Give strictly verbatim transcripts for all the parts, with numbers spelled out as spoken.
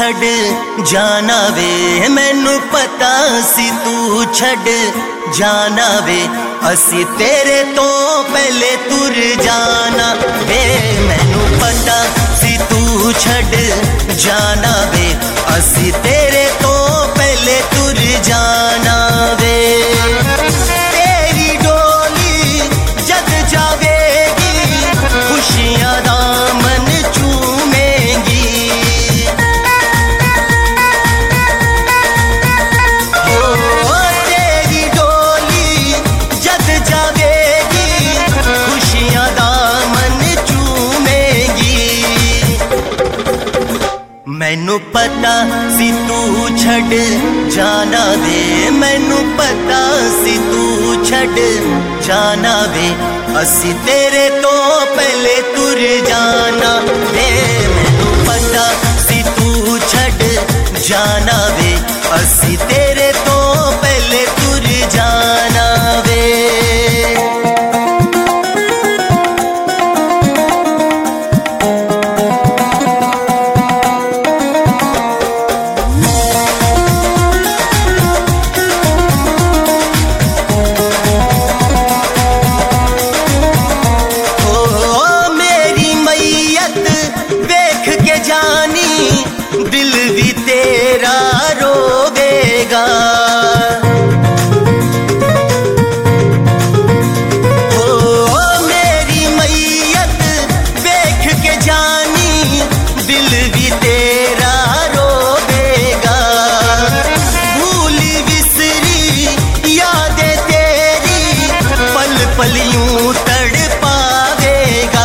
छड़ जाना वे, मैनू पता सी तू छड़ जाना वे, असी तेरे तो पहले तुर जाना वे। मैनू पता सी तू छड़ जाना वे, असी तेरे तो पहले तुर जाना वे। तेरी डोली जद जावेगी खुशियां दामन चूमेंगी, ओ तेरी डोली जद जावेगी खुशियां दामन चूमेंगी। मैनू पता सी तू छड़ जाना वे, मैनू पता सी तू छड़ जाना वे, असी तेरे तो पहले तुर जाना वे। मैनू पता सी तू छड़ जाना वे, असी तेरे तो पहले तुर जाना वे। दिल भी तेरा रोवेगा, ओ मेरी मैयत देख के जानी, दिल भी तेरा रोवेगा। भूली बिसरी यादें तेरी पल पल यूं तड़पावेगा।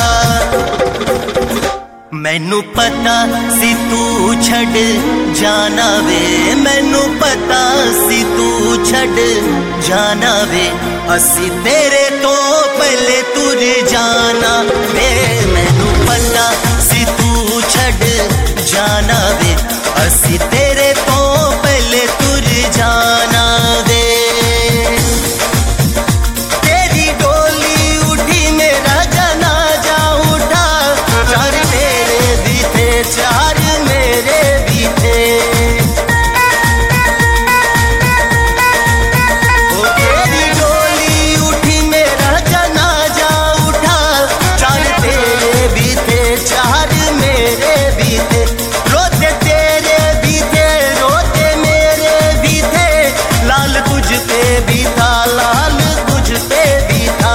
मैनू पता सी तू छड़ जाना वे, मैनू पता सी तू छड़ जाना वे, असी तेरे तो पहले तुर जाना वे। मैनू पता सी तू छड़ जाना वे, असी तेरे तो पहले तुर जाना वे। तेरी डोली उठी मेरा जनाजा उठा, चार तेरे भी थे चार मेरे भी थे, ओ तेरी डोली उठी मेरा जनाजा उठा, चार तेरे भी थे चार मेरे भी थे। रोते तेरे भी थे रोते मेरे भी थे, लाल तुझ पे भी था लाल तुझ पे भी था।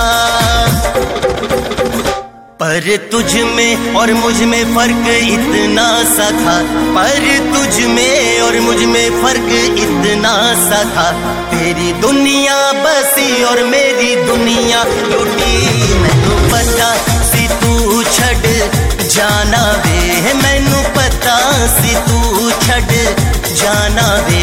पर तुझ में और मुझ में फर्क इतना सा था, पर तुझ में और मुझ में फर्क इतना सा था। तेरी दुनिया बसी और मेरी दुनिया लुटी। मैनू पता सी तू छड़ जाना वे, मैनू पता सी तू छड़ जाना वे,